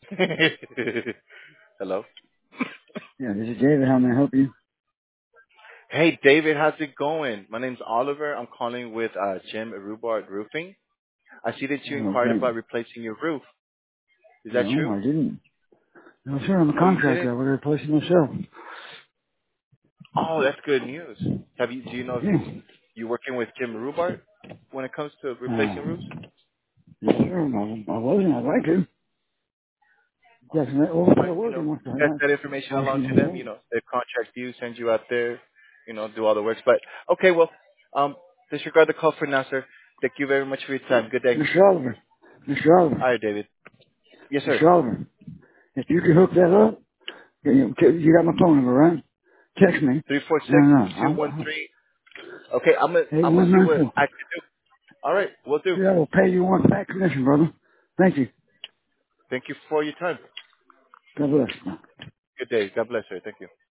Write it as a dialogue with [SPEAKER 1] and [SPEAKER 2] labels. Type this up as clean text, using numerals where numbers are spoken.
[SPEAKER 1] Hello.
[SPEAKER 2] Yeah, this is David. How may I help you?
[SPEAKER 1] Hey, David, how's it going? My name's Oliver. I'm calling with Jim Rubart Roofing. I see that you
[SPEAKER 2] Oh,
[SPEAKER 1] inquired
[SPEAKER 2] thank
[SPEAKER 1] about replacing your roof. Is that
[SPEAKER 2] No,
[SPEAKER 1] true?
[SPEAKER 2] I didn't. No, sir, I'm a
[SPEAKER 1] Oh, you
[SPEAKER 2] contractor.
[SPEAKER 1] didn't?
[SPEAKER 2] I would replace it myself.
[SPEAKER 1] Oh, that's good news. Do you know if
[SPEAKER 2] Yeah.
[SPEAKER 1] you working with Jim Rubart when it comes to replacing roofs?
[SPEAKER 2] Yes, sir. I wasn't. I'd like to. Definitely. We'll
[SPEAKER 1] Right.
[SPEAKER 2] start working once I
[SPEAKER 1] Pass
[SPEAKER 2] have.
[SPEAKER 1] that information
[SPEAKER 2] Once
[SPEAKER 1] along
[SPEAKER 2] you
[SPEAKER 1] to
[SPEAKER 2] know
[SPEAKER 1] them.
[SPEAKER 2] that.
[SPEAKER 1] They contract you, send you out there, do all the works. But okay, well, disregard the call for now, sir. Thank you very much for your time. Good day.
[SPEAKER 2] Mr. Oliver. Mr.
[SPEAKER 1] All
[SPEAKER 2] Oliver.
[SPEAKER 1] right, David. Yes, sir.
[SPEAKER 2] Mr. Oliver. If you could hook that up, you got my phone number, right? Text me.
[SPEAKER 1] Three four
[SPEAKER 2] No,
[SPEAKER 1] six
[SPEAKER 2] no.
[SPEAKER 1] two one three. Okay, I'm gonna see what
[SPEAKER 2] 8194.
[SPEAKER 1] I can do. All right, we'll do.
[SPEAKER 2] Yeah, I will pay you one fat commission, brother. Thank you.
[SPEAKER 1] Thank you for your time.
[SPEAKER 2] God bless.
[SPEAKER 1] Good day. God bless, sir. Thank you.